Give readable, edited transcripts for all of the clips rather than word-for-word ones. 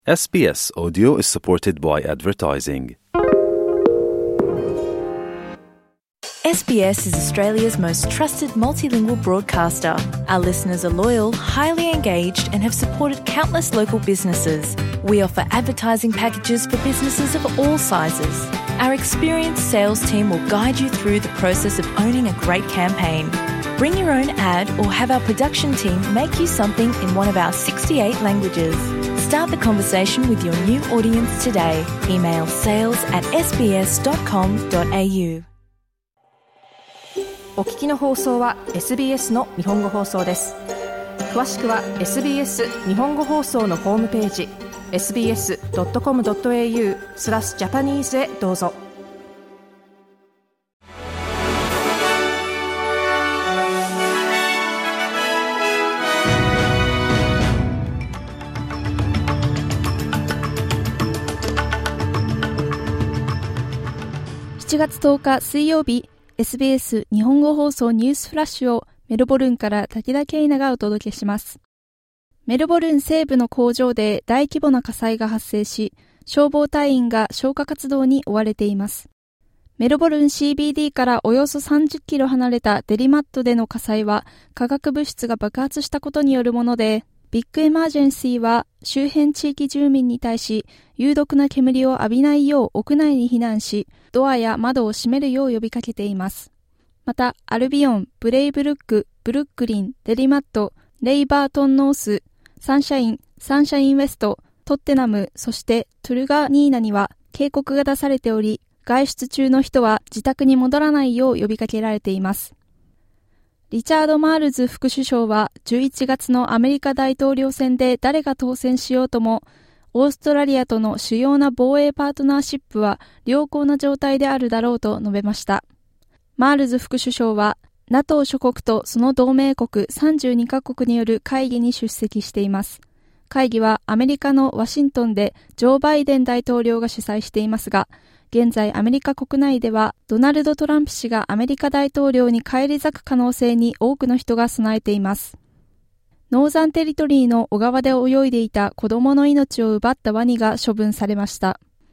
SBS Audio is supported by advertising. SBS is Australia's most trusted multilingual broadcaster. Our listeners are loyal, highly engaged, and have supported countless local businesses. We offer advertising packages for businesses of all sizes. Our experienced sales team will guide you through the process of owning a great campaign. Bring your own ad or have our production team make you something in one of our 68 languages. Start the conversation with your new audience today. Email sales@sbs.com.au。 お聞きの放送は SBS の日本語放送です。詳しくは SBS 日本語放送のホームページ sbs.com.au/Japanese へどうぞ。 7月10日水曜日、SBS 日本語放送ニュースフラッシュをメルボルンから武田圭奈がお届けします。メルボルン西部の工場で大規模な火災が発生し、消防隊員が消火活動に追われています。メルボルン CBD からおよそ30キロ離れたデリマットでの火災は化学物質が爆発したことによるもので、ビッグエマージェンシーは周辺地域住民に対し有毒な煙を浴びないよう屋内に避難し、ドアや窓を閉めるよう呼びかけています。また、アルビオン、ブレイブルック、ブルックリン、デリマット、レイバートンノース、サンシャインウェスト、トッテナム、そしてトゥルガニーナには警告が出されており、外出中の人は自宅に戻らないよう呼びかけられています。リチャード・マールズ副首相は11月のアメリカ大統領選で誰が当選しようとも、オーストラリアとの主要な防衛パートナーシップは良好な状態であるだろうと述べました。マールズ副首相は NATO 諸国とその同盟国32カ国による会議に出席しています。会議はアメリカのワシントンでジョー・バイデン大統領が主催していますが、現在アメリカ国内ではドナルド・トランプ氏がアメリカ大統領に返り咲く可能性に多くの人が備えています。ノーザンテリトリーの小川で泳いでいた子供の命を奪ったワニが処分されました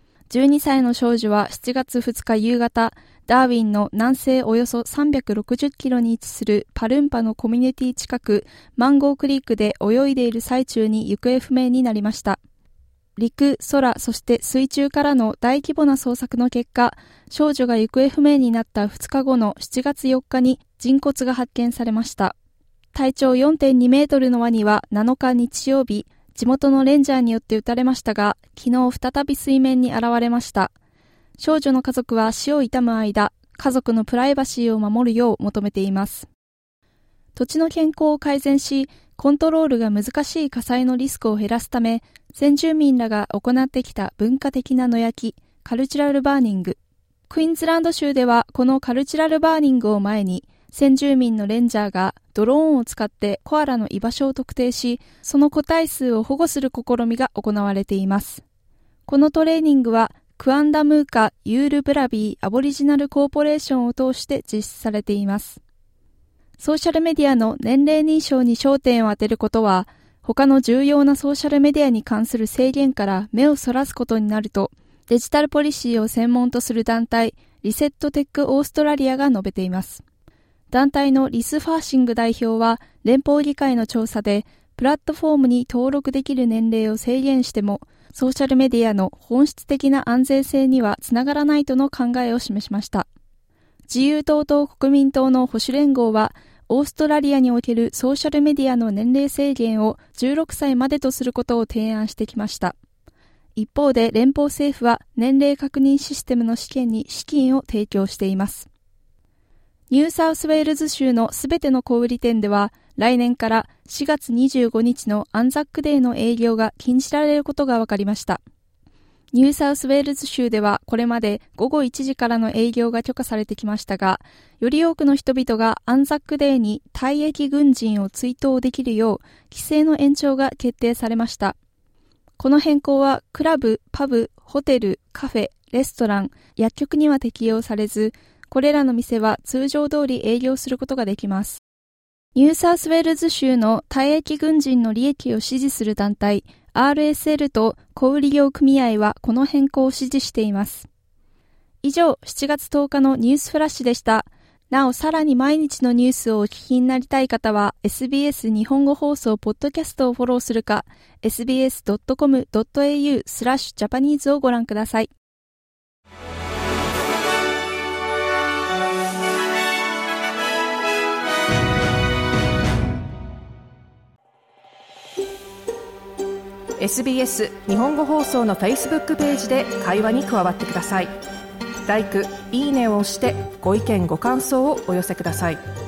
。12歳の少女は7月2日夕方、ダーウィンの南西およそ360キロに位置するパルンパのコミュニティ近くマンゴークリークで泳いでいる最中に行方不明になりました。陸、空、そして水中からの大規模な捜索の結果、少女が行方不明になった2日後の7月4日に人骨が発見されました。体長 4.2 メートルのワニは7日日曜日、地元のレンジャーによって撃たれましたが、昨日再び水面に現れました。少女の家族は死を悼む間、家族のプライバシーを守るよう求めています。土地の健康を改善し、コントロールが難しい火災のリスクを減らすため、先住民らが行ってきた文化的な野焼き、カルチュラルバーニング。クイーンズランド州ではこのカルチュラルバーニングを前に、先住民のレンジャーがドローンを使ってコアラの居場所を特定し、その個体数を保護する試みが行われています。このトレーニングは、クアンダムーカ・ユール・ブラビー・アボリジナル・コーポレーションを通して実施されています。ソーシャルメディアの年齢認証に焦点を当てることは、他の重要なソーシャルメディアに関する制限から目をそらすことになると、デジタルポリシーを専門とする団体、リセットテックオーストラリアが述べています。団体のリス・ファーシング代表は、連邦議会の調査で、プラットフォームに登録できる年齢を制限しても、ソーシャルメディアの本質的な安全性にはつながらないとの考えを示しました。自由党と国民党の保守連合は、オーストラリアにおけるソーシャルメディアの年齢制限を16歳までとすることを提案してきました。一方で連邦政府は年齢確認システムの試験に資金を提供しています。ニューサウスウェールズ州のすべての小売店では来年から4月25日のアンザックデーの営業が禁じられることが分かりました。ニューサウスウェールズ州ではこれまで午後1時からの営業が許可されてきましたが、より多くの人々がアンザックデーに退役軍人を追悼できるよう規制の延長が決定されました。この変更はクラブ、パブ、ホテル、カフェ、レストラン、薬局には適用されず、これらの店は通常通り営業することができます。ニューサウスウェールズ州の退役軍人の利益を支持する団体 RSL と小売業組合はこの変更を支持しています。以上、7月10日のニュースフラッシュでした。なお、さらに毎日のニュースをお聞きになりたい方は、SBS 日本語放送ポッドキャストをフォローするか、sbs.com.au/Japanese をご覧ください。 SBS 日本語放送の Facebook ページで会話に加わってください。LIKE、いいねを押してご意見ご感想をお寄せください。